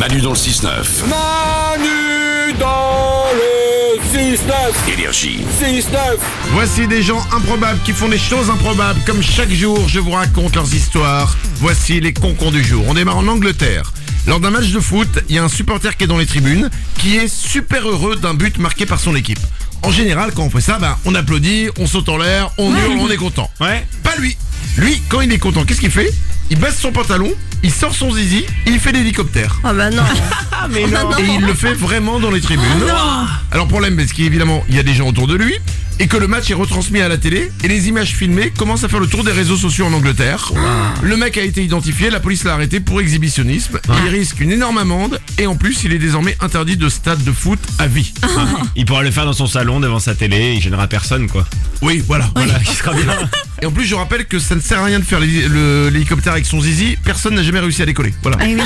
Manu dans le 6-9. Manu dans le 6-9. Énergie. 6-9. Voici des gens improbables qui font des choses improbables. Comme chaque jour, je vous raconte leurs histoires. Voici les concons du jour. On démarre en Angleterre. Lors d'un match de foot, il y a un supporter qui est dans les tribunes, qui est super heureux d'un but marqué par son équipe. En général, quand on fait ça, on applaudit, on saute en l'air, on hurle, on est content. Ouais. Pas lui. Lui, quand il est content, qu'est-ce qu'il fait? Il baisse son pantalon, il sort son zizi, et il fait l'hélicoptère. Oh bah non. Ah mais non. Et il le fait vraiment dans les tribunes. Alors problème, parce qu'évidemment, il y a des gens autour de lui, et que le match est retransmis à la télé, et les images filmées commencent à faire le tour des réseaux sociaux en Angleterre. Le mec a été identifié, la police l'a arrêté pour exhibitionnisme. Il risque une énorme amende, et en plus, il est désormais interdit de stade de foot à vie. Il pourra le faire dans son salon devant sa télé, il gênera personne quoi. Oui, voilà. Voilà, qui sera bien. Et en plus, je rappelle que ça ne sert à rien de faire l'hélicoptère avec son zizi, personne n'a jamais réussi à décoller. Voilà. Ah oui.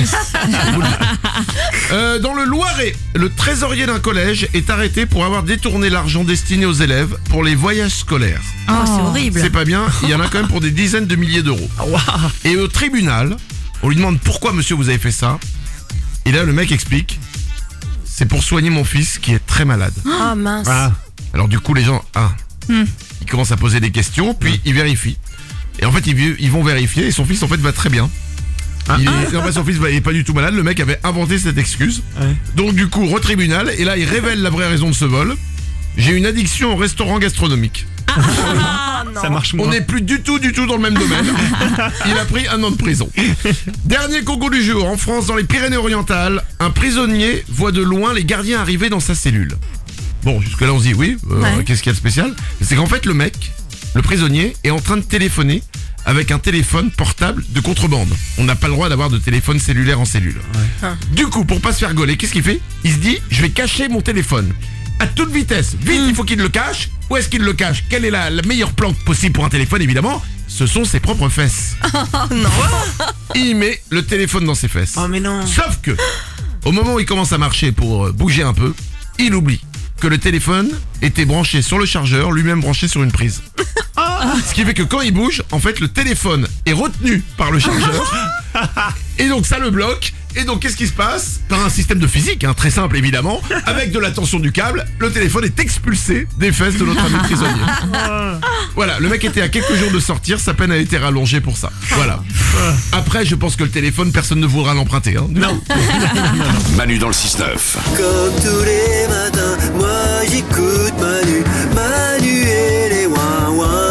Dans le Loiret, le trésorier d'un collège est arrêté pour avoir détourné l'argent destiné aux élèves pour les voyages scolaires. Oh, c'est horrible. C'est pas bien, il y en a quand même pour des dizaines de milliers d'euros. Et au tribunal, on lui demande pourquoi monsieur vous avez fait ça. Et là le mec explique, c'est pour soigner mon fils qui est très malade. Oh mince. Ah. Alors du coup les gens, ils commencent à poser des questions, puis ils vérifient. Et en fait ils vont vérifier et son fils en fait va très bien. Non, son fils il est pas du tout malade, le mec avait inventé cette excuse. Ouais. Donc du coup, au tribunal, et là il révèle la vraie raison de ce vol. J'ai une addiction au restaurant gastronomique. Ça marche moins. On n'est plus du tout dans le même domaine. Il a pris 1 an de prison. Dernier concours du jour. En France, dans les Pyrénées-Orientales, un prisonnier voit de loin les gardiens arriver dans sa cellule. Bon, jusque-là on se dit oui, Ouais. qu'est-ce qu'il y a de spécial? C'est qu'en fait le mec, le prisonnier, est en train de téléphoner avec un téléphone portable de contrebande. On n'a pas le droit d'avoir de téléphone cellulaire en cellule. Ouais. Du coup, pour pas se faire gauler, qu'est-ce qu'il fait? Il se dit, je vais cacher mon téléphone. À toute vitesse, vite, il faut qu'il le cache. Où est-ce qu'il le cache? Quelle est la meilleure planque possible pour un téléphone, évidemment? Ce sont ses propres fesses. Oh non. Il met le téléphone dans ses fesses. Oh mais non. Sauf que, au moment où il commence à marcher pour bouger un peu, il oublie que le téléphone était branché sur le chargeur, lui-même branché sur une prise. Ce qui fait que quand il bouge, en fait, le téléphone est retenu par le chargeur. Et donc ça le bloque. Et donc qu'est-ce qui se passe? Par un système de physique, très simple évidemment, avec de la tension du câble, le téléphone est expulsé des fesses de notre ami prisonnier. Voilà, le mec était à quelques jours de sortir, sa peine a été rallongée pour ça. Voilà. Après, je pense que le téléphone, personne ne voudra l'emprunter. Non. Manu dans le 6-9. Comme tous les matins, moi j'écoute Manu, Manu et les ouin-ouin.